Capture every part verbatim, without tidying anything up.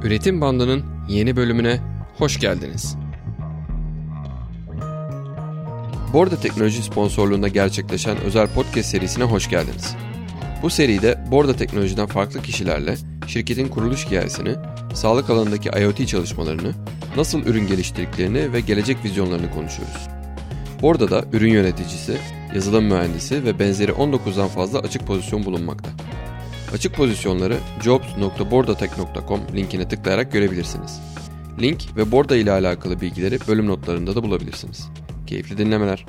Üretim Bandı'nın yeni bölümüne hoş geldiniz. Borda Teknoloji sponsorluğunda gerçekleşen özel podcast serisine hoş geldiniz. Bu seride Borda Teknoloji'den farklı kişilerle şirketin kuruluş hikayesini, sağlık alanındaki IoT çalışmalarını, nasıl ürün geliştirdiklerini ve gelecek vizyonlarını konuşuyoruz. Borda'da ürün yöneticisi, yazılım mühendisi ve benzeri on dokuzdan fazla açık pozisyon bulunmakta. Açık pozisyonları jobs nokta bordatech nokta com linkine tıklayarak görebilirsiniz. Link ve Borda ile alakalı bilgileri bölüm notlarında da bulabilirsiniz. Keyifli dinlemeler.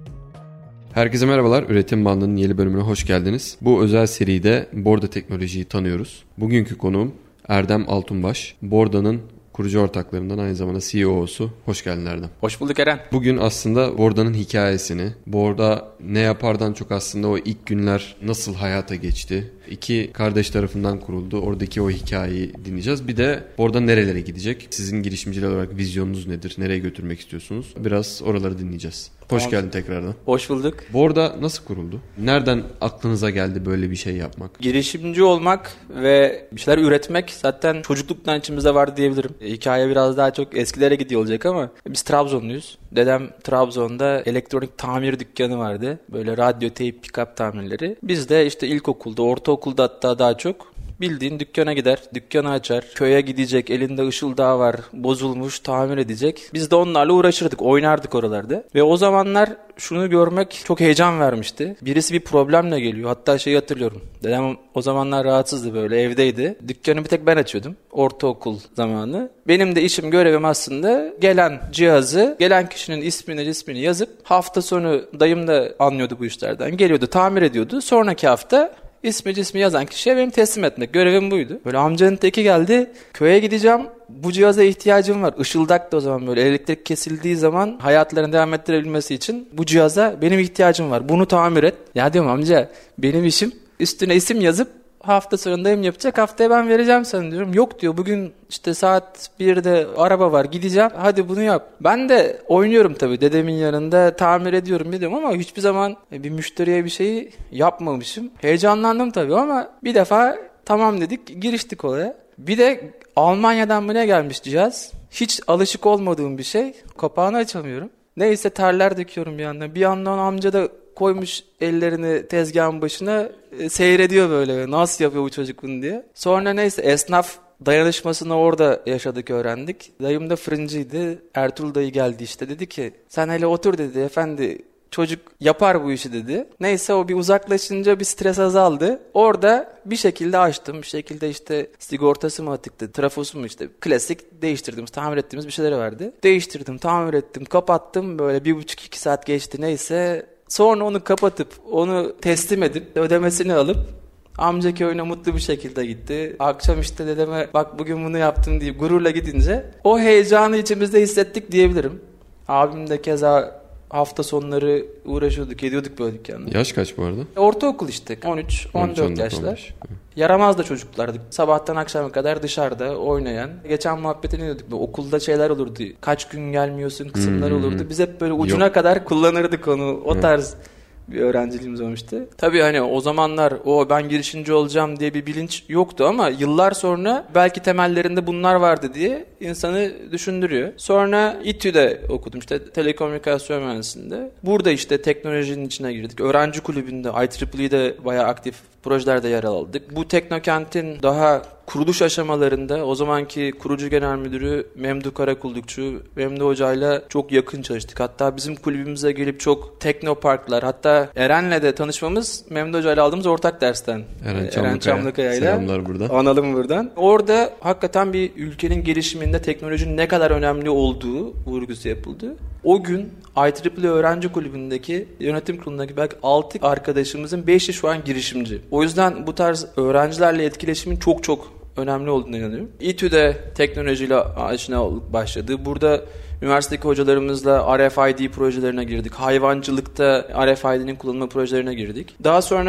Herkese merhabalar, Üretim Bandı'nın yeni bölümüne hoş geldiniz. Bu özel seride Borda Teknoloji'yi tanıyoruz. Bugünkü konuğum Erdem Altunbaş, Borda'nın kurucu ortaklarından aynı zamanda C E O'su. Hoş geldin Erdem. Hoş bulduk Eren. Bugün aslında Borda'nın hikayesini, Borda ne yapardan çok aslında o ilk günler nasıl hayata geçti, İki kardeş tarafından kuruldu, oradaki o hikayeyi dinleyeceğiz. Bir de Borda nerelere gidecek, sizin girişimciler olarak vizyonunuz nedir, nereye götürmek istiyorsunuz, biraz oraları dinleyeceğiz. Hoş tamam. geldin tekrardan. Hoş bulduk. Borda nasıl kuruldu? Nereden aklınıza geldi böyle bir şey yapmak? Girişimci olmak ve bir şeyler üretmek zaten çocukluktan içimizde vardı diyebilirim. Hikaye biraz daha çok eskilere gidiyor olacak ama biz Trabzonluyuz. Dedem Trabzon'da elektronik tamir dükkanı vardı. Böyle radyo, teyp, pick-up tamirleri. Biz de işte ilkokulda, ortaokulda hatta daha çok bildiğin dükkana gider, dükkanı açar, köye gidecek, elinde ışıldağı var, bozulmuş, tamir edecek. Biz de onlarla uğraşırdık, oynardık oralarda. Ve o zamanlar şunu görmek çok heyecan vermişti. Birisi bir problemle geliyor. Hatta şeyi hatırlıyorum. Dedem o zamanlar rahatsızdı, böyle evdeydi. Dükkanı bir tek ben açıyordum. Ortaokul zamanı. Benim de işim, görevim aslında gelen cihazı, gelen kişinin ismini, ismini yazıp hafta sonu dayım da anlıyordu bu işlerden. Geliyordu, tamir ediyordu. Sonraki hafta İsmi cismi yazan kişiye benim teslim etmek. Görevim buydu. Böyle amcanın teki geldi. Köye gideceğim. Bu cihaza ihtiyacım var. Işıldak da o zaman böyle elektrik kesildiği zaman hayatlarını devam ettirebilmesi için bu cihaza benim ihtiyacım var. Bunu tamir et. Ya diyorum amca, benim işim üstüne isim yazıp hafta sonundayım yapacak. Haftaya ben vereceğim sana diyorum. Yok diyor, bugün işte saat birde araba var, gideceğim. Hadi bunu yap. Ben de oynuyorum tabii. Dedemin yanında tamir ediyorum dedim ama hiçbir zaman bir müşteriye bir şeyi yapmamışım. Heyecanlandım tabii ama bir defa tamam dedik, giriştik olaya. Bir de Almanya'dan mı ne gelmiş cihaz? Hiç alışık olmadığım bir şey. Kapağını açamıyorum. Neyse terler döküyorum bir yandan. Bir yandan amca da koymuş ellerini tezgahın başına, e, seyrediyor böyle. Nasıl yapıyor bu çocuk bunu diye. Sonra neyse esnaf dayanışmasını orada yaşadık, öğrendik. Dayım da fırıncıydı. Ertuğrul dayı geldi işte, dedi ki sen hele otur dedi, efendi çocuk yapar bu işi dedi. Neyse o bir uzaklaşınca bir stres azaldı. Orada bir şekilde açtım. Bir şekilde işte sigortası mı atıktı, trafosu mu, işte klasik değiştirdiğimiz, tamir ettiğimiz bir şeyleri vardı. Değiştirdim, tamir ettim, kapattım. Böyle bir buçuk iki saat geçti neyse. Sonra onu kapatıp, onu teslim edip, ödemesini alıp amca köyüne mutlu bir şekilde gitti. Akşam işte dedeme bak bugün bunu yaptım diye gururla gidince o heyecanı içimizde hissettik diyebilirim. Abim de keza hafta sonları uğraşıyorduk, ediyorduk böyle dükkanda. Yaş kaç bu arada? Ortaokul işte. on üç on dört yaşlar. Yaramaz da çocuklardık. Sabahtan akşama kadar dışarıda oynayan. Geçen muhabbetini ediyorduk. Okulda şeyler olurdu. Kaç gün gelmiyorsun kısımlar hmm. olurdu. Biz hep böyle ucuna Yok. kadar kullanırdık onu. O tarz bir öğrenciliğimiz olmuştu. Tabii hani o zamanlar o ben girişimci olacağım diye bir bilinç yoktu ama yıllar sonra belki temellerinde bunlar vardı diye insanı düşündürüyor. Sonra İTÜ'de okudum işte, telekomünikasyon mühendisliğinde. Burada işte teknolojinin içine girdik. Öğrenci kulübünde, I triple E'de bayağı aktif projelerde yer aldık. Bu Teknokent'in daha kuruluş aşamalarında o zamanki kurucu genel müdürü Memduh Karakullukçu, Memduh Hoca'yla çok yakın çalıştık. Hatta bizim kulübümüze gelip çok teknoparklar, hatta Eren'le de tanışmamız Memduh Hoca'yla aldığımız ortak dersten. Eren, Eren Çamlıkaya. Selamlar buradan. Analım buradan. Orada hakikaten bir ülkenin gelişiminde teknolojinin ne kadar önemli olduğu vurgusu yapıldı. O gün I triple E öğrenci kulübündeki yönetim kurulundaki belki altı arkadaşımızın beşi şu an girişimci. O yüzden bu tarz öğrencilerle etkileşimin çok çok önemli olduğunu inanıyorum. İTÜ'de teknolojiyle aşina başladı. Burada üniversitedeki hocalarımızla R F I D projelerine girdik. Hayvancılıkta R F I D'nin kullanılma projelerine girdik. Daha sonra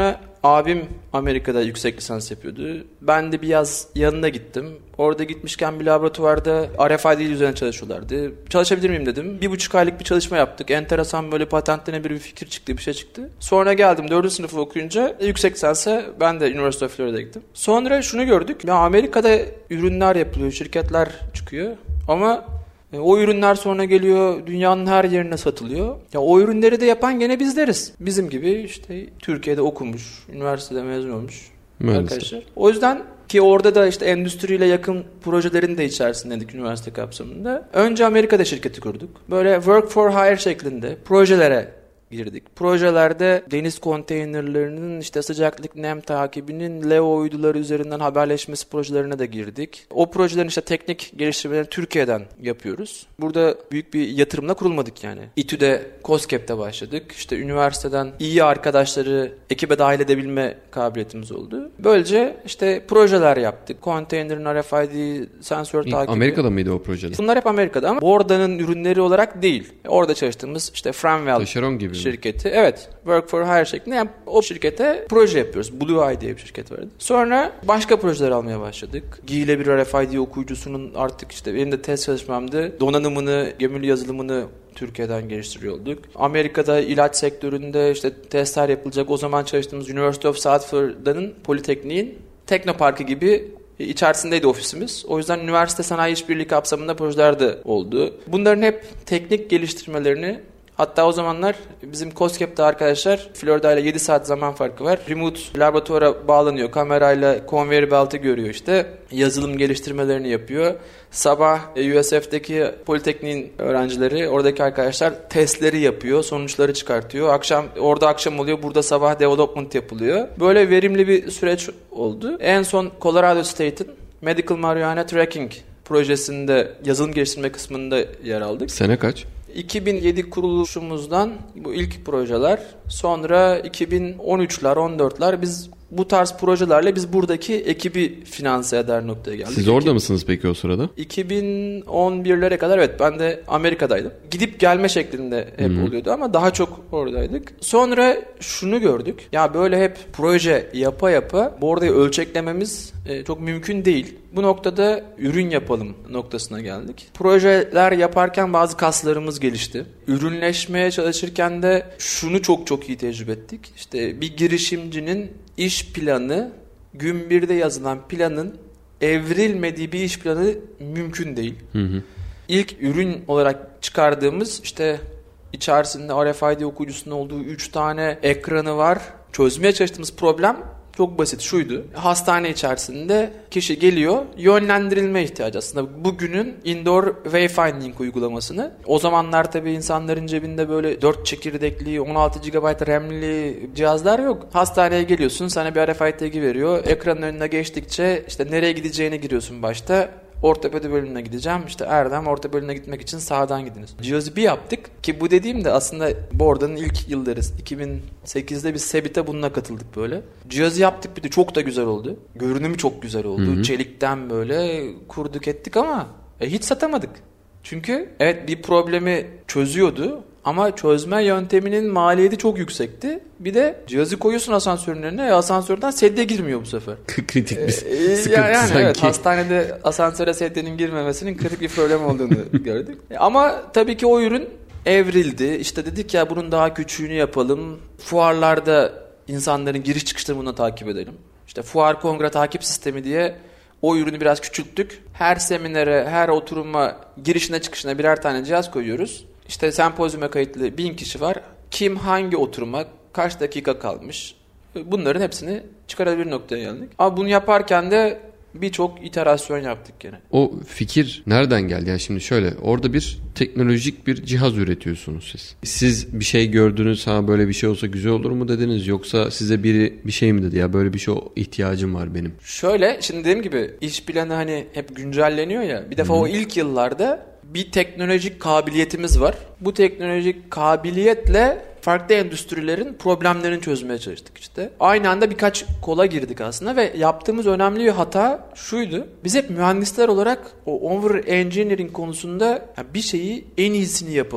Abim Amerika'da yüksek lisans yapıyordu. Ben de bir yaz yanına gittim. Orada gitmişken bir laboratuvarda R F I D üzerine çalışıyorlardı. Çalışabilir miyim dedim. Bir buçuk aylık bir çalışma yaptık. Enteresan böyle patentlenebilir bir fikir çıktı, bir şey çıktı. Sonra geldim dördüncü sınıfı okuyunca yüksek lisansa ben de University of Florida'ya gittim. Sonra şunu gördük. Ya Amerika'da ürünler yapılıyor, şirketler çıkıyor. Ama o ürünler sonra geliyor dünyanın her yerine satılıyor. Ya o ürünleri de yapan gene bizleriz. Bizim gibi işte Türkiye'de okumuş, üniversitede mezun olmuş arkadaşlar. O yüzden ki orada da işte endüstriyle yakın projelerin de içerisindeydik üniversite kapsamında. Önce Amerika'da şirketi kurduk. Böyle work for hire şeklinde projelere girdik. Projelerde deniz konteynerlerinin işte sıcaklık, nem takibinin Leo uyduları üzerinden haberleşmesi projelerine de girdik. O projelerin işte teknik geliştirmelerini Türkiye'den yapıyoruz. Burada büyük bir yatırımla kurulmadık yani. İTÜ'de, KOSGEB'de başladık. İşte üniversiteden iyi arkadaşları ekibe dahil edebilme kabiliyetimiz oldu. Böylece işte projeler yaptık. Konteynerin R F I D sensör takibi. Amerika'da mıydı o projeler? Bunlar hep Amerika'da ama Borda'nın ürünleri olarak değil. Orada çalıştığımız işte Framwell Taşeron gibi şirketi. Evet. Work for hire şeklinde. Yani o şirkete proje yapıyoruz. Blue Eye diye bir şirket vardı. Sonra başka projeler almaya başladık. Giyilebilir R F I D okuyucusunun artık işte benim de test çalışmamdı. Donanımını, gömülü yazılımını Türkiye'den geliştiriyor olduk. Amerika'da ilaç sektöründe işte testler yapılacak. O zaman çalıştığımız University of South Florida'nın Politekniğin Teknoparkı gibi İçerisindeydi ofisimiz. O yüzden üniversite sanayi işbirliği kapsamında projeler de oldu. Bunların hep teknik geliştirmelerini, hatta o zamanlar bizim KOSGEB'de arkadaşlar Florida ile yedi saat zaman farkı var. Remote laboratuvara bağlanıyor. Kamerayla conveyor belt'i görüyor işte. Yazılım geliştirmelerini yapıyor. Sabah U S F'deki Politekniğin öğrencileri, oradaki arkadaşlar testleri yapıyor. Sonuçları çıkartıyor. Akşam orada akşam oluyor. Burada sabah development yapılıyor. Böyle verimli bir süreç oldu. En son Colorado State'in Medical Marijuana Tracking projesinde yazılım geliştirme kısmında yer aldık. Sene kaç? iki bin yedi kuruluşumuzdan bu ilk projeler, sonra iki bin on üçler, on dörtler biz bu tarz projelerle biz buradaki ekibi finanse eder noktaya geldik. Siz orada mısınız peki o sırada? iki bin on birlere kadar evet, ben de Amerika'daydım. Gidip gelme şeklinde hep hmm. oluyordu ama daha çok oradaydık. Sonra şunu gördük. Ya böyle hep proje yapa yapa bu orayı ölçeklememiz e, çok mümkün değil. Bu noktada ürün yapalım noktasına geldik. Projeler yaparken bazı kaslarımız gelişti. Ürünleşmeye çalışırken de şunu çok çok iyi tecrübe ettik. İşte bir girişimcinin iş planı, gün birde yazılan planın evrilmediği bir iş planı mümkün değil. Hı hı. İlk ürün olarak çıkardığımız işte içerisinde R F I D okuyucusunun olduğu üç tane ekranı var. Çözmeye çalıştığımız problem çok basit, şuydu. Hastane içerisinde kişi geliyor, yönlendirilme ihtiyacı aslında. Bugünün indoor wayfinding uygulamasını. O zamanlar tabii insanların cebinde böyle dört çekirdekli, on altı gigabayt RAM'li cihazlar yok. Hastaneye geliyorsun, sana bir R F I D tag'i veriyor. Ekranın önüne geçtikçe işte nereye gideceğini giriyorsun başta. Ortopedi bölümüne gideceğim. İşte Erdem orta bölümüne gitmek için sağdan gidiniz. Cihazı bir yaptık ki bu dediğim de aslında Borda'nın ilk yılları. iki bin sekizde biz Sebit'e bununla katıldık böyle. Cihazı yaptık, bir de çok da güzel oldu. Görünümü çok güzel oldu. Hı hı. Çelikten böyle kurduk ettik ama e, hiç satamadık. Çünkü evet bir problemi çözüyordu ama çözme yönteminin maliyeti çok yüksekti. Bir de cihazı koyuyorsun asansörün önüne, asansörden sedye girmiyor bu sefer. Kritik bir ee, sıkıntı yani, sanki. Evet, hastanede asansöre sedyenin girmemesinin kritik bir problem olduğunu gördük. Ama tabii ki o ürün evrildi. İşte dedik ya bunun daha küçüğünü yapalım. Fuarlarda insanların giriş çıkışlarını bunu takip edelim. İşte fuar kongre takip sistemi diye o ürünü biraz küçülttük. Her seminere, her oturuma girişine çıkışına birer tane cihaz koyuyoruz. İşte sempozyuma kayıtlı bin kişi var. Kim hangi oturuma kaç dakika kalmış? Bunların hepsini çıkarabilir noktaya geldik. Ama bunu yaparken de birçok iterasyon yaptık gene. O fikir nereden geldi? Yani şimdi şöyle, orada bir teknolojik bir cihaz üretiyorsunuz siz. Siz bir şey gördünüz, ha böyle bir şey olsa güzel olur mu dediniz, yoksa size biri bir şey mi dedi, ya böyle bir şey ihtiyacım var benim? Şöyle, şimdi dediğim gibi iş planı hani hep güncelleniyor ya. Bir defa Hı-hı. o ilk yıllarda bir teknolojik kabiliyetimiz var. Bu teknolojik kabiliyetle farklı endüstrilerin problemlerini çözmeye çalıştık işte. Aynı anda birkaç kola girdik aslında ve yaptığımız önemli bir hata şuydu. Biz hep mühendisler olarak o over engineering konusunda bir şeyi en iyisini yapalım.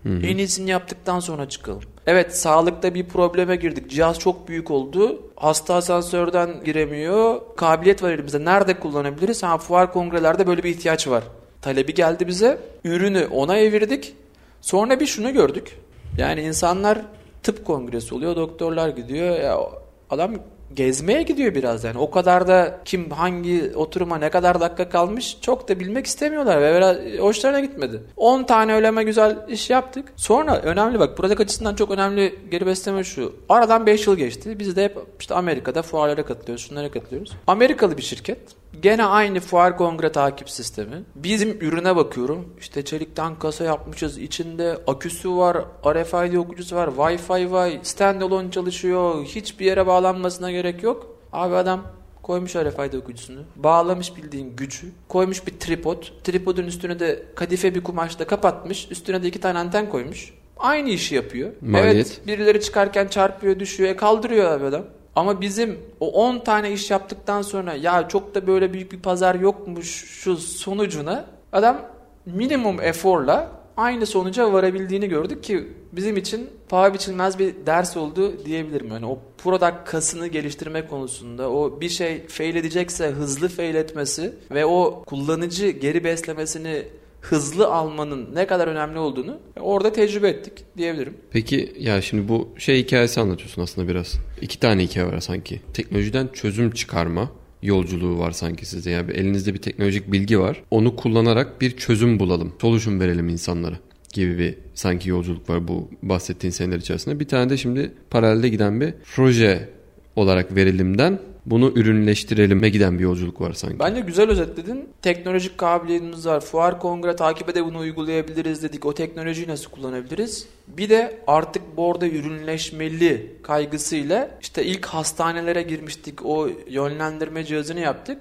Hı hı. En iyisini yaptıktan sonra çıkalım. Evet, sağlıkta bir probleme girdik. Cihaz çok büyük oldu. Hasta asansörden giremiyor. Kabiliyet var elimizde. Nerede kullanabiliriz? Ha, fuar kongrelerde böyle bir ihtiyaç var. Talebi geldi bize. Ürünü ona evirdik. Sonra bir şunu gördük. Yani insanlar tıp kongresi oluyor. Doktorlar gidiyor. Ya adam gezmeye gidiyor biraz yani. O kadar da kim hangi oturuma ne kadar dakika kalmış çok da bilmek istemiyorlar ve böyle hoşlarına gitmedi. on tane öyleme güzel iş yaptık. Sonra önemli bak, product açısından çok önemli geri besleme şu. Aradan beş yıl geçti. Biz de hep işte Amerika'da fuarlara katılıyoruz, şunlara katılıyoruz. Amerikalı bir şirket. Gene aynı fuar kongre takip sistemi. Bizim ürüne bakıyorum. İşte çelikten kasa yapmışız. İçinde aküsü var, R F I D okuyucusu var, Wi-Fi var, standalone çalışıyor. Hiçbir yere bağlanmasına gerek yok. Abi adam koymuş R F I D okuyucusunu. Bağlamış bildiğin gücü. Koymuş bir tripod. Tripodun üstüne de kadife bir kumaşla kapatmış. Üstüne de iki tane anten koymuş. Aynı işi yapıyor. Maliyet. Evet, birileri çıkarken çarpıyor, düşüyor. E kaldırıyor abi adam. Ama bizim o on tane iş yaptıktan sonra ya çok da böyle büyük bir pazar yokmuş şu sonucuna adam minimum eforla aynı sonuca varabildiğini gördük ki bizim için paha biçilmez bir ders oldu diyebilirim. Yani o product kasını geliştirme konusunda o bir şey fail edecekse hızlı fail etmesi ve o kullanıcı geri beslemesini hızlı almanın ne kadar önemli olduğunu orada tecrübe ettik diyebilirim. Peki ya şimdi bu şey hikayesi anlatıyorsun aslında biraz. İki tane hikaye var sanki. Teknolojiden çözüm çıkarma yolculuğu var sanki sizde. Yani elinizde bir teknolojik bilgi var. Onu kullanarak bir çözüm bulalım. Solution verelim insanlara gibi bir sanki yolculuk var bu bahsettiğin seneler içerisinde. Bir tane de şimdi paralelde giden bir proje olarak verelimden bunu ürünleştirelim'e giden bir yolculuk var sanki. Bence güzel özetledin. Teknolojik kabiliyetimiz var. Fuar kongre takibe de bunu uygulayabiliriz dedik. O teknolojiyi nasıl kullanabiliriz? Bir de artık bu orada ürünleşmeli kaygısıyla işte ilk hastanelere girmiştik. O yönlendirme cihazını yaptık.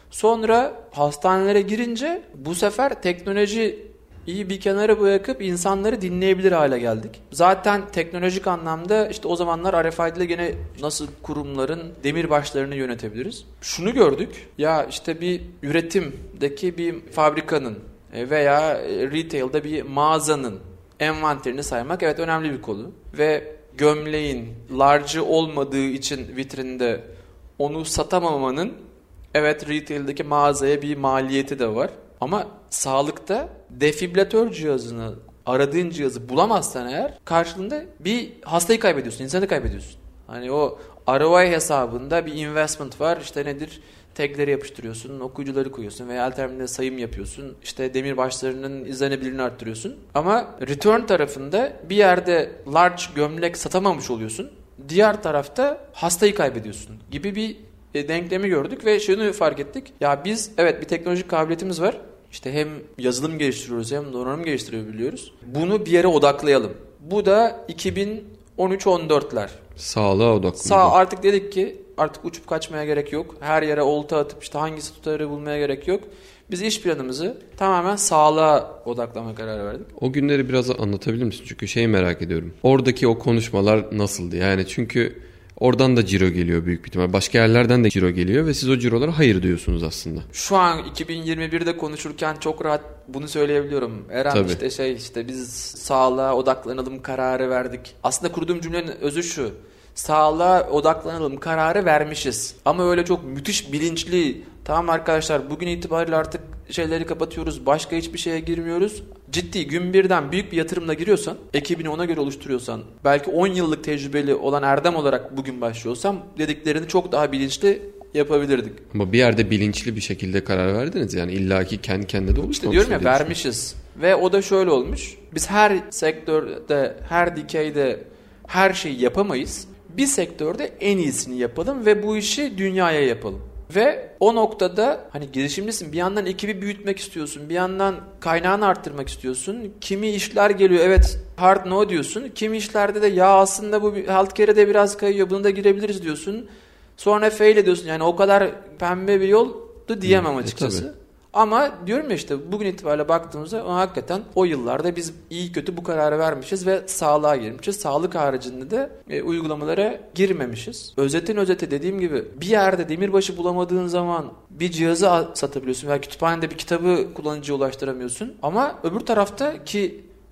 Sonra hastanelere girince bu sefer teknoloji İyi bir kenara bırakıp insanları dinleyebilir hale geldik. Zaten teknolojik anlamda işte o zamanlar R F I D ile gene nasıl kurumların demirbaşlarını yönetebiliriz. Şunu gördük. Ya işte bir üretimdeki bir fabrikanın veya retail'de bir mağazanın envanterini saymak evet önemli bir konu. Ve gömleğin large'ı olmadığı için vitrinde onu satamamanın evet retail'deki mağazaya bir maliyeti de var. Ama sağlıkta defibrilatör cihazını, aradığın cihazı bulamazsan eğer karşılığında bir hastayı kaybediyorsun, insanı kaybediyorsun. Hani o R O I hesabında bir investment var. İşte nedir? Tagleri yapıştırıyorsun, okuyucuları koyuyorsun veya el terminale sayım yapıyorsun. İşte demirbaşlarının izlenebilirliğini arttırıyorsun. Ama return tarafında bir yerde large gömlek satamamış oluyorsun. Diğer tarafta hastayı kaybediyorsun gibi bir denklemi gördük ve şunu fark ettik. Ya biz evet bir teknolojik kabiliyetimiz var. İşte hem yazılım geliştiriyoruz hem donanım geliştirebiliyoruz. Bunu bir yere odaklayalım. Bu da iki bin on üç on dörtler. Sağlığa odaklı. Sağ artık dedik ki artık uçup kaçmaya gerek yok. Her yere olta atıp işte hangisi tutarı bulmaya gerek yok. Biz iş planımızı tamamen sağlığa odaklama kararı verdik. O günleri biraz anlatabilir misin? Çünkü şeyi merak ediyorum. Oradaki o konuşmalar nasıldı? Yani çünkü oradan da ciro geliyor büyük bir ihtimal. Başka yerlerden de ciro geliyor ve siz o cirolara hayır diyorsunuz aslında. Şu an iki bin yirmi birde konuşurken çok rahat bunu söyleyebiliyorum. Eren Tabii. işte şey işte biz sağlığa odaklanalım kararı verdik. Aslında kurduğum cümlenin özü şu. Sağlığa odaklanalım kararı vermişiz. Ama öyle çok müthiş bilinçli. Tamam arkadaşlar bugün itibariyle artık şeyleri kapatıyoruz. Başka hiçbir şeye girmiyoruz. Ciddi gün birden büyük bir yatırımla giriyorsan, ekibini ona göre oluşturuyorsan, belki on yıllık tecrübeli olan Erdem olarak bugün başlıyorsam dediklerini çok daha bilinçli yapabilirdik. Ama bir yerde bilinçli bir şekilde karar verdiniz. Yani illaki kendi kendine de oluşmamış. İşte diyorum ya vermişiz. Ve o da şöyle olmuş. Biz her sektörde, her dikeyde her şeyi yapamayız. Bir sektörde en iyisini yapalım ve bu işi dünyaya yapalım. Ve o noktada hani girişimcisin bir yandan ekibi büyütmek istiyorsun. Bir yandan kaynağını arttırmak istiyorsun. Kimi işler geliyor evet hard no diyorsun. Kimi işlerde de ya aslında bu healthcare'e de biraz kayıyor buna da girebiliriz diyorsun. Sonra fail ediyorsun. Yani o kadar pembe bir yoldu diyemem açıkçası. E, Ama diyorum ya işte bugün itibariyle baktığımızda o hakikaten o yıllarda biz iyi kötü bu kararı vermişiz ve sağlığa girmişiz. Sağlık haricinde de e, uygulamalara girmemişiz. Özetin özeti dediğim gibi bir yerde demirbaşı bulamadığın zaman bir cihazı satabiliyorsun veya kütüphanede bir kitabı kullanıcıya ulaştıramıyorsun. Ama öbür tarafta ki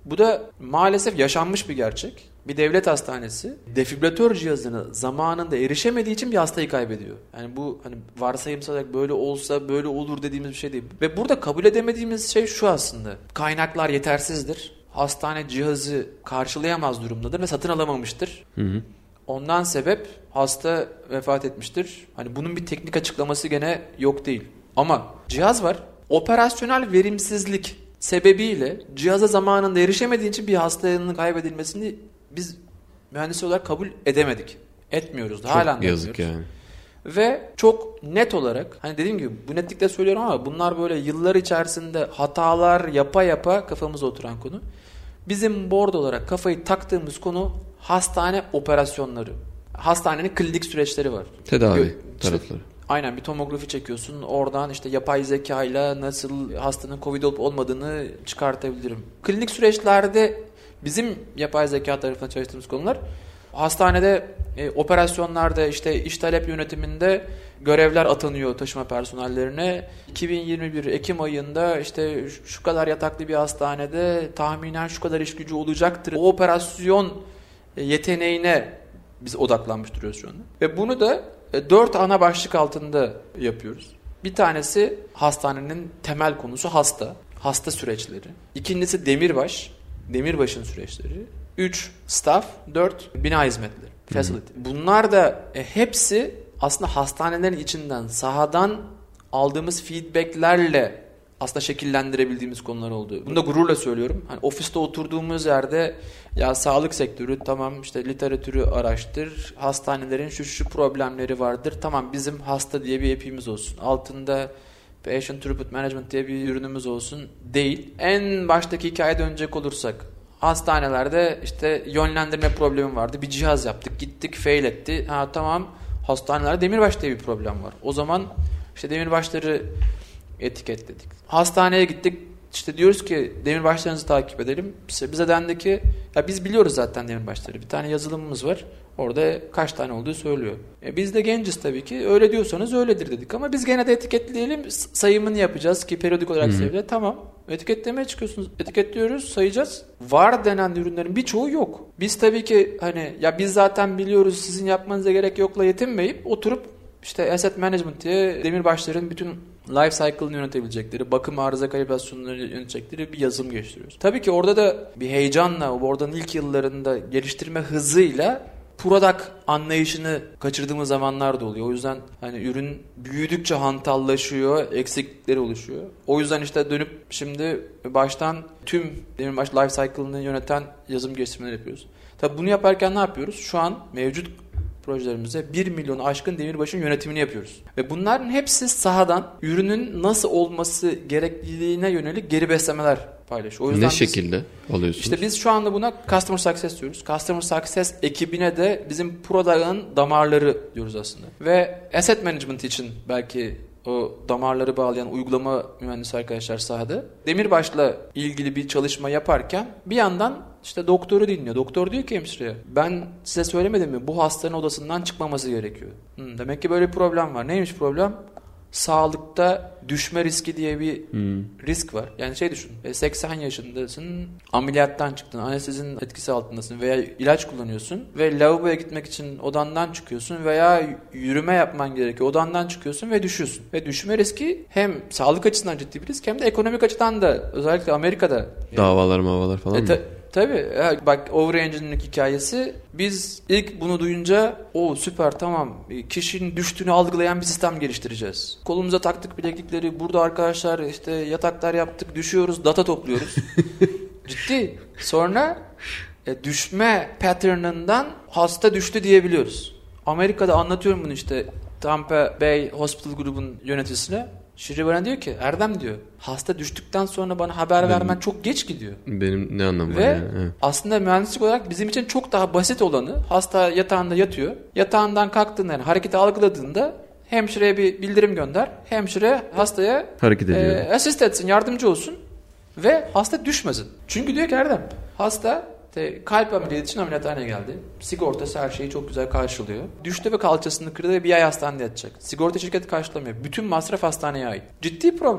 Bu da maalesef yaşanmış bir gerçek. Bir devlet hastanesi defibrilatör cihazını zamanında erişemediği için bir hastayı kaybediyor. Yani bu hani varsayımsal olarak böyle olsa böyle olur dediğimiz bir şey değil. Ve burada kabul edemediğimiz şey şu aslında. Kaynaklar yetersizdir. Hastane cihazı karşılayamaz durumdadır ve satın alamamıştır. Hı hı. Ondan sebep hasta vefat etmiştir. Hani bunun bir teknik açıklaması gene yok değil. Ama cihaz var. Operasyonel verimsizlik sebebiyle cihaza zamanında erişemediği için bir hastanın kaybedilmesini biz mühendis olarak kabul edemedik. Etmiyoruz da. Çok hala yazık yani. Ve çok net olarak hani dediğim gibi bu netlikte söylüyorum ama bunlar böyle yıllar içerisinde hatalar yapa yapa kafamıza oturan konu. Bizim board olarak kafayı taktığımız konu hastane operasyonları. Hastanenin klinik süreçleri var. Tedavi Gö- tarafları. Aynen bir tomografi çekiyorsun. Oradan işte yapay zekayla nasıl hastanın Covid olup olmadığını çıkartabilirim. Klinik süreçlerde bizim yapay zeka tarafından çalıştığımız konular hastanede e, operasyonlarda işte iş talep yönetiminde görevler atanıyor taşıma personellerine. iki bin yirmi bir Ekim ayında işte şu kadar yataklı bir hastanede tahminen şu kadar iş gücü olacaktır. O operasyon yeteneğine biz odaklanmış duruyoruz şu anda. Ve bunu da e, dört ana başlık altında yapıyoruz. Bir tanesi hastanenin temel konusu hasta. Hasta süreçleri. İkincisi demirbaş. Demirbaşın süreçleri. Üç staff. Dört bina hizmetleri. Facility. Bunlar da e, hepsi aslında hastanelerin içinden, sahadan aldığımız feedbacklerle aslında şekillendirebildiğimiz konular oldu. Bunu da gururla söylüyorum. Hani ofiste oturduğumuz yerde ya sağlık sektörü tamam işte literatürü araştır. Hastanelerin şu şu problemleri vardır. Tamam bizim hasta diye bir app'imiz olsun. Altında Patient Throughput Management diye bir ürünümüz olsun değil. En baştaki hikayeye dönecek olursak hastanelerde işte yönlendirme problemi vardı. Bir cihaz yaptık. Gittik fail etti. Ha tamam hastanelerde demirbaş diye bir problem var. O zaman işte demirbaşları etiketledik. Hastaneye gittik. İşte diyoruz ki demirbaşlarınızı takip edelim. İşte bize dendi ki ya biz biliyoruz zaten demirbaşları. Bir tane yazılımımız var. Orada kaç tane olduğu söylüyor. E biz de genciz tabii ki. Öyle diyorsanız öyledir dedik. Ama biz gene de etiketleyelim. Sayımını yapacağız ki periyodik olarak seviye. Tamam. Etiketlemeye çıkıyorsunuz. Etiketliyoruz. Sayacağız. Var denen ürünlerin birçoğu yok. Biz tabii ki hani ya biz zaten biliyoruz sizin yapmanıza gerek yokla yetinmeyip oturup işte asset management diye demirbaşların bütün life cycle'ını yönetebilecekleri, bakım arıza kalibrasyonunu yönetecekleri bir yazılım geliştiriyoruz. Tabii ki orada da bir heyecanla, oradan ilk yıllarında geliştirme hızıyla product anlayışını kaçırdığımız zamanlar da oluyor. O yüzden hani ürün büyüdükçe hantallaşıyor, eksiklikleri oluşuyor. O yüzden işte dönüp şimdi baştan tüm demirbaş life cycle'ını yöneten yazılım geliştirmeleri yapıyoruz. Tabii bunu yaparken ne yapıyoruz? Şu an mevcut projelerimizde bir milyonu aşkın demirbaşın yönetimini yapıyoruz. Ve bunların hepsi sahadan ürünün nasıl olması gerekliliğine yönelik geri beslemeler paylaşıyor. O yüzden ne şekilde alıyorsunuz? İşte biz şu anda buna Customer Success diyoruz. Customer Success ekibine de bizim product'ın damarları diyoruz aslında. Ve Asset Management için belki o damarları bağlayan uygulama mühendisi arkadaşlar sahada demirbaşla ilgili bir çalışma yaparken bir yandan işte doktoru dinliyor. Doktor diyor ki hemşireye ben size söylemedim mi bu hastanın odasından çıkmaması gerekiyor. Hmm, demek ki böyle bir problem var. Neymiş problem? Sağlıkta düşme riski diye bir hmm. risk var. Yani şey düşün seksen yaşındasın ameliyattan çıktın anestezinin etkisi altındasın veya ilaç kullanıyorsun ve lavaboya gitmek için odandan çıkıyorsun veya yürüme yapman gerekiyor odandan çıkıyorsun ve düşüyorsun. Ve düşme riski hem sağlık açısından ciddi bir risk hem de ekonomik açıdan da özellikle Amerika'da. Davalar mavalar falan e, mı? Ta- Tabii. Bak Overengine'lik hikayesi biz ilk bunu duyunca o süper tamam kişinin düştüğünü algılayan bir sistem geliştireceğiz. Kolumuza taktık bileklikleri burada arkadaşlar işte yataklar yaptık düşüyoruz data topluyoruz. Ciddi. Sonra e, düşme pattern'ından hasta düştü diyebiliyoruz. Amerika'da anlatıyorum bunu işte Tampa Bay Hospital grubun yöneticisine. Şiri bana diyor ki Erdem diyor hasta düştükten sonra bana haber benim, vermen çok geç gidiyor. Benim ne anlamı Ve var yani? Evet. aslında mühendislik olarak bizim için çok daha basit olanı hasta yatağında yatıyor. Yatağından kalktığında yani hareketi algıladığında hemşireye bir bildirim gönder. Hemşire hastaya hareket ediyor. E, asist etsin yardımcı olsun ve hasta düşmesin. Çünkü diyor ki Erdem hasta Te, kalp ameliyatı için ameliyathaneye geldi. Sigortası her şeyi çok güzel karşılıyor. Düştü ve kalçasını kırdı ve bir ay hastanede yatacak. Sigorta şirketi karşılamıyor. Bütün masraf hastaneye ait. Ciddi problem.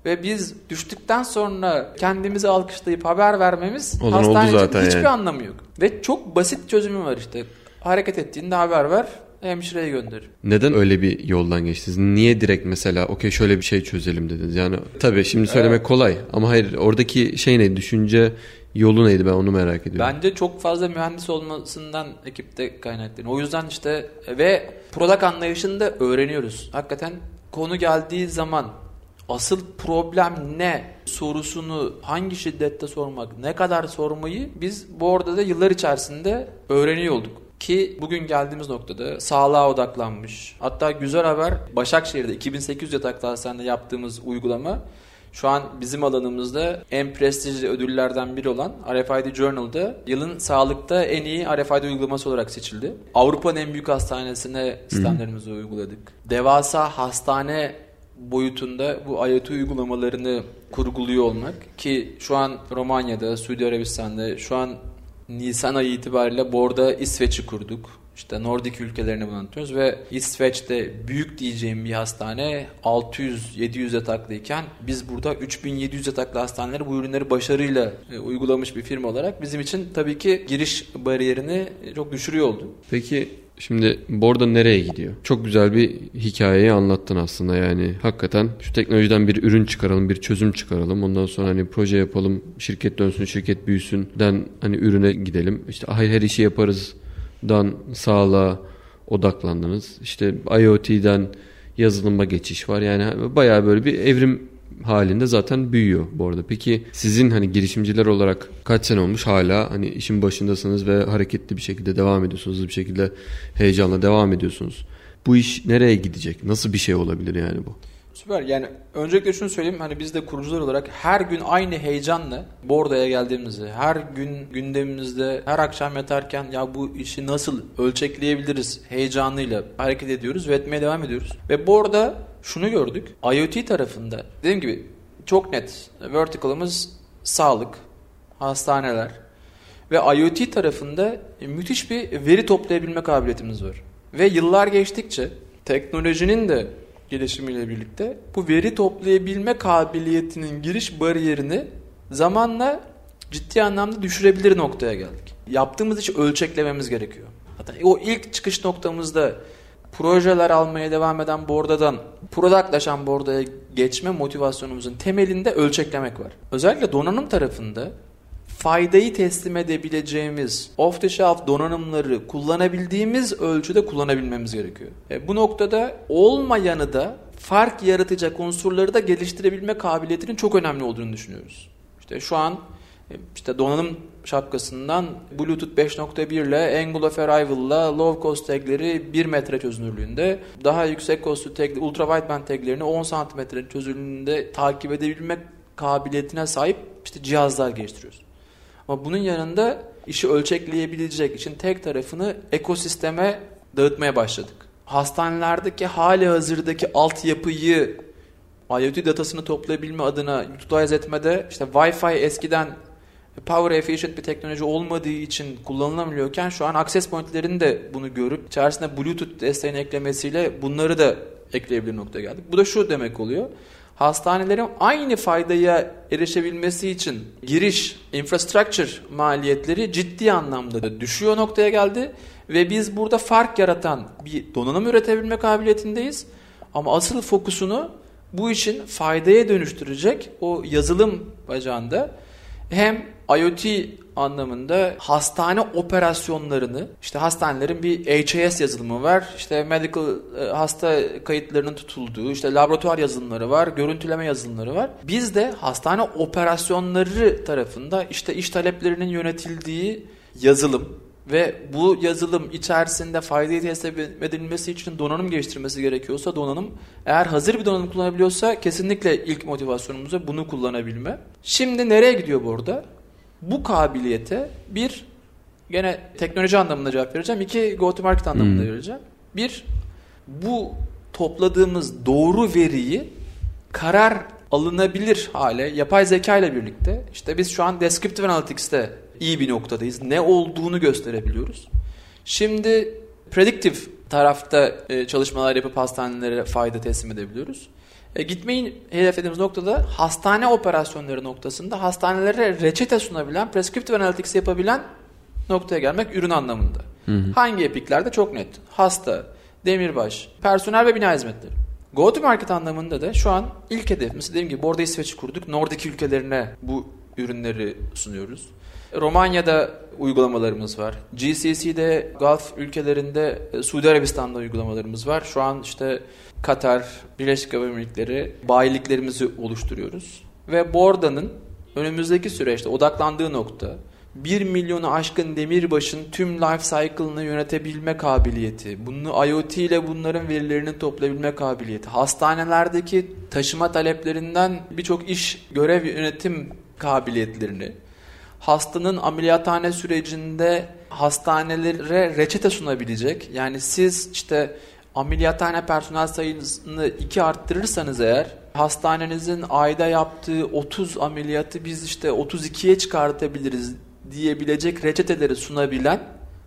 ve biz düştükten sonra kendimizi alkışlayıp haber vermemiz Olan hastane için zaten hiçbir yani. anlamı yok. Ve çok basit çözümü var işte. Hareket ettiğinde haber ver, hemşireye gönder. Neden öyle bir yoldan geçtiniz? Niye direkt mesela okey şöyle bir şey çözelim dediniz? Yani tabii şimdi söylemek evet. kolay ama hayır, oradaki şey neydi? Düşünce yolu neydi? Ben onu merak ediyorum. Bence çok fazla mühendis olmasından ekipte kaynaklanıyor. O yüzden işte ve product anlayışını da öğreniyoruz. Hakikaten konu geldiği zaman asıl problem ne sorusunu hangi şiddette sormak, ne kadar sormayı biz bu orada da yıllar içerisinde öğreniyor olduk. Ki bugün geldiğimiz noktada sağlığa odaklanmış. Hatta güzel haber, Başakşehir'de iki bin sekiz yüz yataklı hastanede yaptığımız uygulama şu an bizim alanımızda en prestijli ödüllerden biri olan R F I D Journal'da yılın sağlıkta en iyi R F I D uygulaması olarak seçildi. Avrupa'nın en büyük hastanesine sistemlerimizi Hı. uyguladık. Devasa hastane boyutunda bu IoT uygulamalarını kurguluyor olmak ki şu an Romanya'da, Suudi Arabistan'da, şu an Nisan ayı itibariyle bu arada İsveç'i kurduk. İşte Nordik ülkelerini bunu anlatıyoruz ve İsveç'te büyük diyeceğim bir hastane altı yüz yedi yüz yataklıyken biz burada üç bin yedi yüz yataklı hastaneleri bu ürünleri başarıyla e, uygulamış bir firma olarak bizim için tabii ki giriş bariyerini çok düşürüyor oldu. Peki şimdi Borda nereye gidiyor? Çok güzel bir hikayeyi anlattın aslında, yani hakikaten şu teknolojiden bir ürün çıkaralım, bir çözüm çıkaralım. Ondan sonra hani proje yapalım, şirket dönsün, şirket büyüsünden hani ürüne gidelim. İşte hayır her işi yaparız dan sağlığa odaklandınız. İşte IoT'den yazılıma geçiş var. Yani bayağı böyle bir evrim halinde zaten büyüyor bu arada. Peki sizin hani girişimciler olarak kaç sene olmuş hala hani işin başındasınız ve hareketli bir şekilde devam ediyorsunuz, bir şekilde heyecanla devam ediyorsunuz. Bu iş nereye gidecek? Nasıl bir şey olabilir yani bu? Süper. Yani öncelikle şunu söyleyeyim. Hani biz de kurucular olarak her gün aynı heyecanla Borda'ya geldiğimizde, her gün gündemimizde, her akşam yatarken ya bu işi nasıl ölçekleyebiliriz heyecanıyla hareket ediyoruz ve etmeye devam ediyoruz. Ve Borda şunu gördük. IoT tarafında dediğim gibi çok net vertical'ımız sağlık, hastaneler ve IoT tarafında müthiş bir veri toplayabilme kabiliyetimiz var. Ve yıllar geçtikçe teknolojinin de gelişimiyle birlikte bu veri toplayabilme kabiliyetinin giriş bariyerini zamanla ciddi anlamda düşürebilir noktaya geldik. Yaptığımız işi ölçeklememiz gerekiyor. Hatta o ilk çıkış noktamızda projeler almaya devam eden Borda'dan productlaşan Borda'ya geçme motivasyonumuzun temelinde ölçeklemek var. Özellikle donanım tarafında faydayı teslim edebileceğimiz off the shelf donanımları kullanabildiğimiz ölçüde kullanabilmemiz gerekiyor. E, bu noktada olmayanı da fark yaratacak unsurları da geliştirebilme kabiliyetinin çok önemli olduğunu düşünüyoruz. İşte şu an işte donanım şapkasından Bluetooth beş nokta bir ile Angle of Arrival'la low cost tagleri bir metre çözünürlüğünde, daha yüksek cost tag, ultra wideband taglerini on santimetre çözünürlüğünde takip edebilmek kabiliyetine sahip işte cihazlar geliştiriyoruz. Ama bunun yanında işi ölçekleyebilecek için tek tarafını ekosisteme dağıtmaya başladık. Hastanelerdeki hali hazırdaki altyapıyı IoT datasını toplayabilme adına utilize etmede işte Wi-Fi eskiden power efficient bir teknoloji olmadığı için kullanılamıyorken şu an access point'lerin de bunu görüp içerisine Bluetooth desteğini eklemesiyle bunları da ekleyebilir noktaya geldik. Bu da şu demek oluyor. Hastanelerin aynı faydaya erişebilmesi için giriş, infrastructure maliyetleri ciddi anlamda da düşüyor noktaya geldi. Ve biz burada fark yaratan bir donanım üretebilme kabiliyetindeyiz. Ama asıl fokusunu bu işin faydaya dönüştürecek o yazılım bacağında hem IoT anlamında hastane operasyonlarını, işte hastanelerin bir H A S yazılımı var, işte medical hasta kayıtlarının tutulduğu, işte laboratuvar yazılımları var, görüntüleme yazılımları var. Biz de hastane operasyonları tarafında işte iş taleplerinin yönetildiği yazılım ve bu yazılım içerisinde faydayı teslim edilmesi için donanım geliştirmesi gerekiyorsa donanım, eğer hazır bir donanım kullanabiliyorsa kesinlikle ilk motivasyonumuz bunu kullanabilme. Şimdi nereye gidiyor bu arada? Bu kabiliyete bir, gene teknoloji anlamında cevap vereceğim. İki, go to market anlamında hmm. vereceğim. Bir, bu topladığımız doğru veriyi karar alınabilir hale, yapay zeka ile birlikte, işte biz şu an Descriptive Analytics'te iyi bir noktadayız. Ne olduğunu gösterebiliyoruz. Şimdi predictive tarafta çalışmalar yapıp hastanelere fayda teslim edebiliyoruz. E, gitmeyi hedeflediğimiz noktada hastane operasyonları noktasında hastanelere reçete sunabilen, prescriptive analytics yapabilen noktaya gelmek ürün anlamında. Hı hı. Hangi epiklerde çok net. Hasta, demirbaş, personel ve bina hizmetleri. Go to market anlamında da şu an ilk hedefimiz, dediğim gibi orada İsveç'i kurduk. Nordik ülkelerine bu ürünleri sunuyoruz. Romanya'da uygulamalarımız var. G C C'de, Gulf ülkelerinde, Suudi Arabistan'da uygulamalarımız var. Şu an işte Katar, Birleşik Arap Emirlikleri bayiliklerimizi oluşturuyoruz. Ve Borda'nın önümüzdeki süreçte odaklandığı nokta bir milyonu aşkın demirbaşın tüm life cycle'ını yönetebilme kabiliyeti, bunu IoT ile bunların verilerini toplayabilme kabiliyeti, hastanelerdeki taşıma taleplerinden birçok iş, görev yönetim kabiliyetlerini, hastanın ameliyathane sürecinde hastanelere reçete sunabilecek, yani siz işte ameliyathane personel sayısını iki arttırırsanız eğer, hastanenizin ayda yaptığı otuz ameliyatı biz işte otuz ikiye çıkartabiliriz diyebilecek reçeteleri sunabilen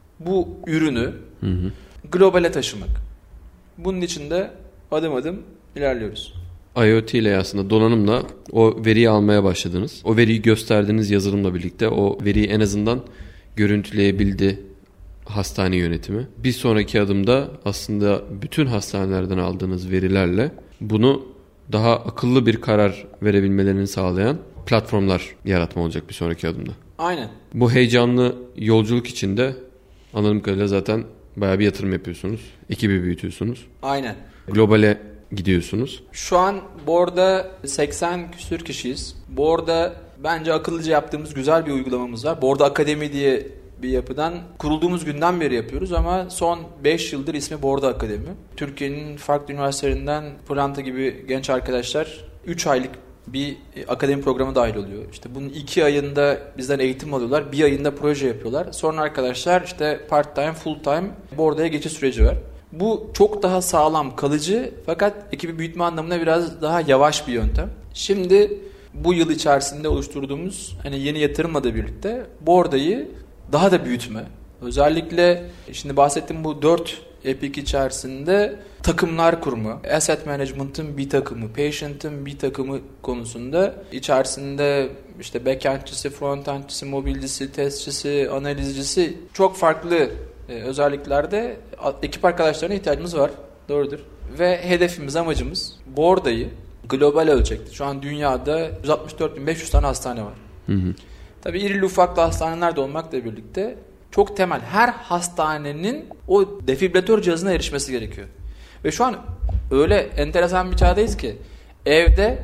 bu ürünü hı hı. globale taşımak. Bunun için de adım adım ilerliyoruz. IoT ile aslında donanımla o veriyi almaya başladınız. O veriyi gösterdiğiniz yazılımla birlikte o veriyi en azından görüntüleyebildi hastane yönetimi. Bir sonraki adımda aslında bütün hastanelerden aldığınız verilerle bunu daha akıllı bir karar verebilmelerini sağlayan platformlar yaratma olacak bir sonraki adımda. Aynen. Bu heyecanlı yolculuk içinde anladığım kadarıyla zaten bayağı bir yatırım yapıyorsunuz. Ekibi büyütüyorsunuz. Aynen. Globale gidiyorsunuz. Şu an Borda seksen küsür kişiyiz. Borda bence akıllıca yaptığımız güzel bir uygulamamız var. Borda Akademi diye bir yapıdan kurulduğumuz günden beri yapıyoruz ama son beş yıldır ismi Borda Akademi. Türkiye'nin farklı üniversitelerinden Pırlanta gibi genç arkadaşlar üç aylık bir akademi programı dahil oluyor. İşte bunun iki ayında bizden eğitim alıyorlar. Bir ayında proje yapıyorlar. Sonra arkadaşlar işte part time, full time Borda'ya geçiş süreci var. Bu çok daha sağlam, kalıcı fakat ekibi büyütme anlamında biraz daha yavaş bir yöntem. Şimdi bu yıl içerisinde oluşturduğumuz hani yeni yatırımla da birlikte Borda'yı daha da büyütme. Özellikle şimdi bahsettiğim bu dört Epic içerisinde takımlar kurma, asset management'ın bir takımı, patient'ın bir takımı konusunda içerisinde işte backend'cisi, frontend'cisi, mobilcisi, testçisi, analizcisi çok farklı e, özelliklerde ekip arkadaşlarına ihtiyacımız var. Doğrudur. Ve hedefimiz, amacımız Borda'yı global ölçekte. Şu an dünyada yüz altmış dört bin beş yüz tane hastane var. Hı hı. Tabii irili ufaklı hastaneler de olmakla birlikte çok temel her hastanenin o defibrilatör cihazına erişmesi gerekiyor. Ve şu an öyle enteresan bir çağdayız ki evde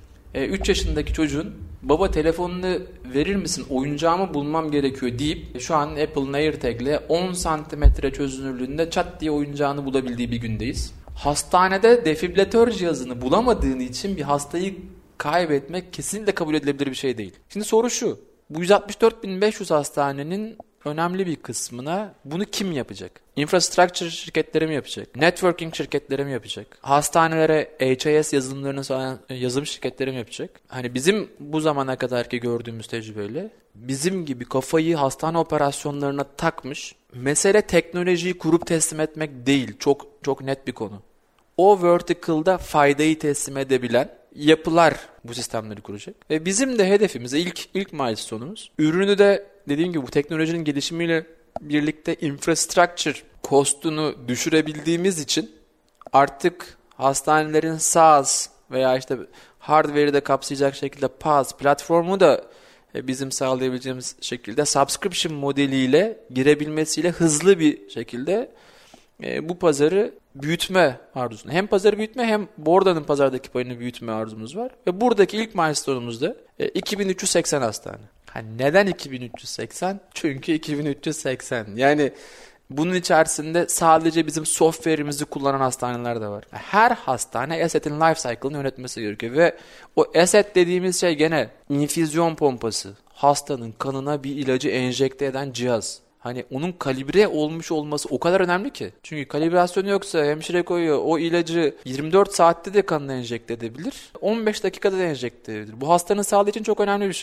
üç yaşındaki çocuğun baba telefonunu verir misin oyuncağımı bulmam gerekiyor deyip şu an Apple'ın AirTag'le on santimetre çözünürlüğünde çat diye oyuncağını bulabildiği bir gündeyiz. Hastanede defibrilatör cihazını bulamadığın için bir hastayı kaybetmek kesinlikle kabul edilebilir bir şey değil. Şimdi soru şu. Bu yüz altmış dört bin beş yüz hastanenin önemli bir kısmına bunu kim yapacak? Infrastructure şirketleri mi yapacak? Networking şirketleri mi yapacak? Hastanelere H I S yazılımlarını sağlayan yazılım şirketleri mi yapacak? Hani bizim bu zamana kadarki gördüğümüz tecrübeyle bizim gibi kafayı hastane operasyonlarına takmış, mesele teknolojiyi kurup teslim etmek değil. Çok çok net bir konu. O vertical'da faydayı teslim edebilen yapılar bu sistemleri kuracak. Ve bizim de hedefimiz, ilk ilk milestone'umuz, ürünü de dediğim gibi bu teknolojinin gelişimiyle birlikte infrastructure cost'unu düşürebildiğimiz için artık hastanelerin SaaS veya işte hardware'i de kapsayacak şekilde PaaS platformu da bizim sağlayabileceğimiz şekilde subscription modeliyle girebilmesiyle hızlı bir şekilde e, bu pazarı büyütme arzusunda. Hem pazarı büyütme hem Borda'nın pazardaki payını büyütme arzumuz var. Ve buradaki ilk milestone'umuz da e, iki bin üç yüz seksen hastane. Ha, neden iki bin üç yüz seksen? Çünkü iki bin üç yüz seksen. Yani bunun içerisinde sadece bizim software'imizi kullanan hastaneler de var. Her hastane asset'in life cycle'ını yönetmesi gerekiyor. Ve o asset dediğimiz şey gene infüzyon pompası. Hastanın kanına bir ilacı enjekte eden cihaz. Hani onun kalibre olmuş olması o kadar önemli ki. Çünkü kalibrasyonu yoksa hemşire koyuyor. O ilacı yirmi dört saatte de kanına enjekte edebilir. on beş dakikada da enjekte edebilir. Bu hastanın sağlığı için çok önemli bir şey.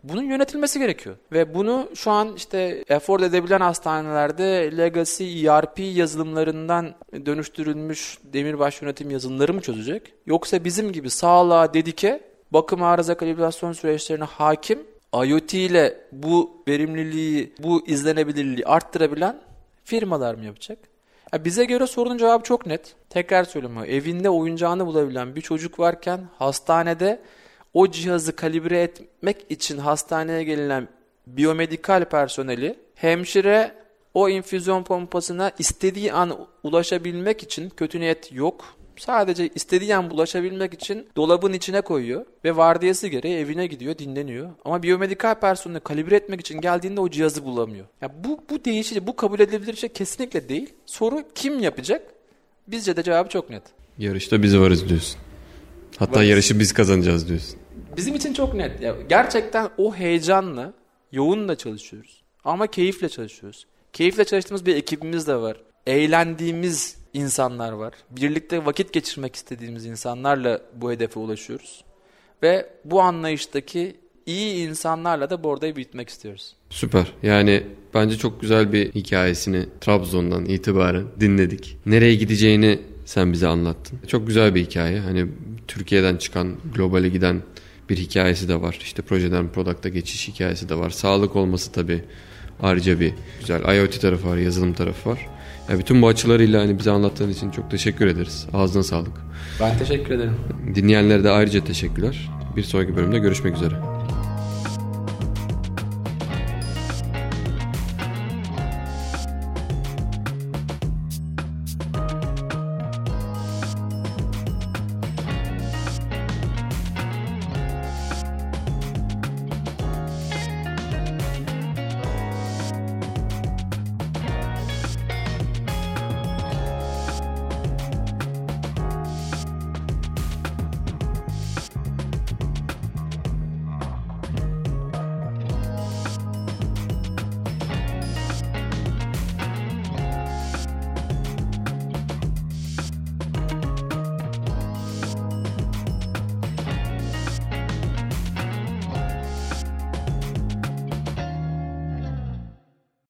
Bunun yönetilmesi gerekiyor. Ve bunu şu an işte afford edebilen hastanelerde legacy E R P yazılımlarından dönüştürülmüş demirbaş yönetim yazılımları mı çözecek? Yoksa bizim gibi sağlığa dedike, bakım arıza kalibrasyon süreçlerine hakim, IoT ile bu verimliliği, bu izlenebilirliği arttırabilen firmalar mı yapacak? Ya bize göre sorunun cevabı çok net. Tekrar söylüyorum, evinde oyuncağını bulabilen bir çocuk varken hastanede o cihazı kalibre etmek için hastaneye gelinen biyomedikal personeli, hemşire o infüzyon pompasına istediği an ulaşabilmek için, kötü niyet yok, sadece istediği an ulaşabilmek için dolabın içine koyuyor ve vardiyası gereği evine gidiyor, dinleniyor. Ama biyomedikal personeli kalibre etmek için geldiğinde o cihazı bulamıyor. Ya bu bu değişici, bu kabul edilebilir bir şey kesinlikle değil. Soru kim yapacak? Bizce de cevabı çok net. Yarışta biz varız diyorsun. Hatta varız. Yarışı biz kazanacağız diyorsun. Bizim için çok net. Ya gerçekten o heyecanla, yoğunla çalışıyoruz. Ama keyifle çalışıyoruz. Keyifle çalıştığımız bir ekibimiz de var. Eğlendiğimiz insanlar var. Birlikte vakit geçirmek istediğimiz insanlarla bu hedefe ulaşıyoruz. Ve bu anlayıştaki iyi insanlarla da Borda'yı büyütmek istiyoruz. Süper. Yani bence çok güzel bir hikayesini Trabzon'dan itibaren dinledik. Nereye gideceğini sen bize anlattın. Çok güzel bir hikaye. Hani Türkiye'den çıkan, globale giden bir hikayesi de var. İşte projeden product'a geçiş hikayesi de var. Sağlık olması tabii ayrıca bir güzel. IoT tarafı var, yazılım tarafı var. Yani bütün bu açılarıyla hani bize anlattığın için çok teşekkür ederiz. Ağzına sağlık. Ben teşekkür ederim. Dinleyenlere de ayrıca teşekkürler. Bir sonraki bölümde görüşmek üzere.